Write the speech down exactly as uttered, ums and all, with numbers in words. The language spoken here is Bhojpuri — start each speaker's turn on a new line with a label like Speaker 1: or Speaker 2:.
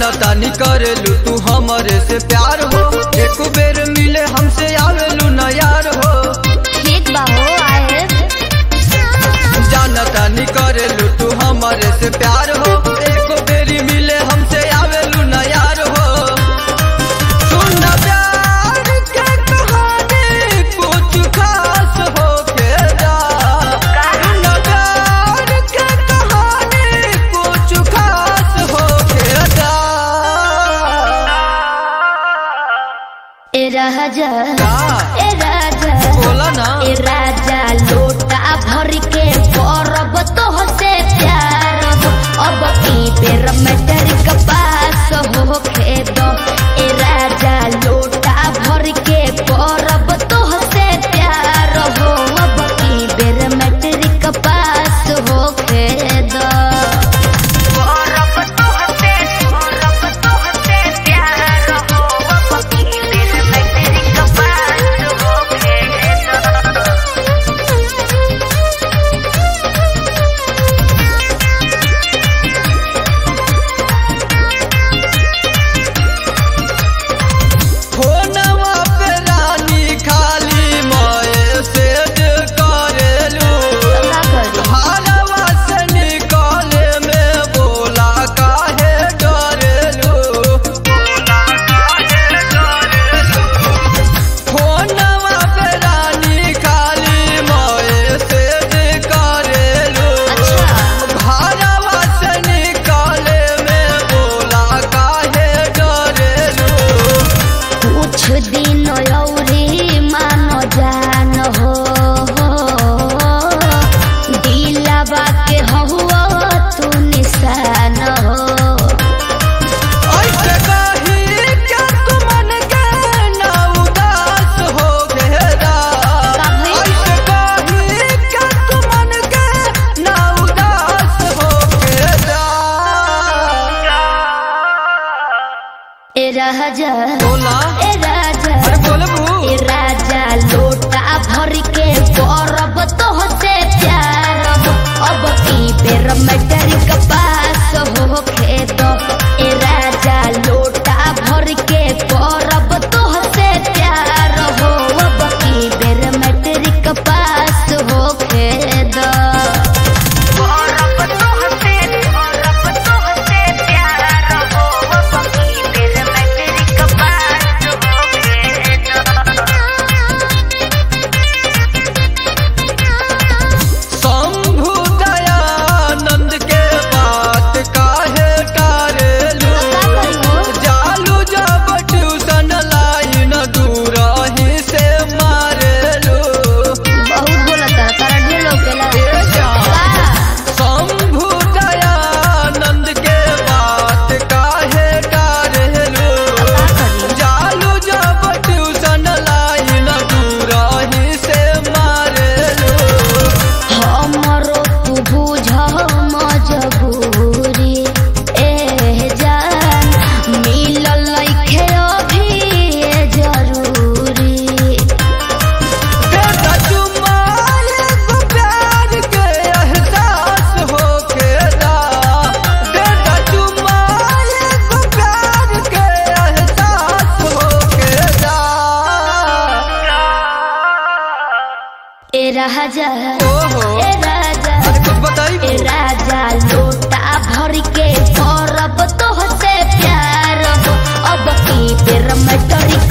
Speaker 1: जानतानी करेलू तू हमरे से प्यार हो, एक बेर मिले हमसे आवेलू न यार हो।
Speaker 2: ठीक बा हो आए
Speaker 1: जानतानी करेलू तू हमरे से प्यार हो, एक बेर मिले हमसे आवेलू न यार हो। सुन प्यार के कहानी कुछ खास हो के जा, सुन प्यार के कहानी कुछ खास हो के जा।
Speaker 2: ए राजा
Speaker 1: हाँ।
Speaker 2: ए राजा
Speaker 1: बोला ना।
Speaker 2: ए राजा लोटा भर के परब तो से प्यार हो, अब की बेर मैट्रिक पास हो खेद। ए राजा लोटा भर के परब तो से प्यार हो, अब की बेर मैट्रिक पास हो खेद।
Speaker 1: फोनवा पे रानी खाली मैसेज करेलू, घरवा से निकले में बोला काहे डरेलू। फोनवा पे रानी खाली मैसेज करेलू, घरवा से निकले में बोला काहे डरेलू।
Speaker 2: कुछ दिन औरी मानो जान हो, दिलवा के हुआ तू निशान हो।
Speaker 1: ऐसे कही क्या तू मन के ना उदास हो घेरा, ऐसे कही क्या तू मन के ना उदास हो घेरा।
Speaker 2: ए राजा
Speaker 1: बोला।
Speaker 2: ए राजा
Speaker 1: अरे बोलबू।
Speaker 2: ए राजा लोटा भर के परब तो से प्यार हो, अब की बेर मैट्रिक पास हो खेद। ए राजा लोटा भर के परब तो से प्यार हो, अब की बेर मैट्रिक पास हो खेद।
Speaker 1: शंभु दयानंद के बात काहे करेलू, जालू जब ट्यूशन लाइन दूर ही से मारेलू।
Speaker 2: बहुत बोलता तारा ढेर लोकेला
Speaker 1: शंभु दयानंद के बात काहे करेलू, जालू जब ट्यूशन लाइन दूर ही से मारेलू।
Speaker 2: हमरो तू बुझ मजबूरी, ए जान मिलल लइखे अभी जरूरी।
Speaker 1: बेटा चुम्मा एगो प्यार के एहसास हो के जा, बेटा चुम्मा एगो प्यार के एहसास हो के जा।
Speaker 2: ए राजा
Speaker 1: ओहो।
Speaker 2: ए राजा
Speaker 1: अरे कुछ बताइए।
Speaker 2: ए राजा लोटा भर के परब तो से प्यार हो, अब की बेर मैट्रिक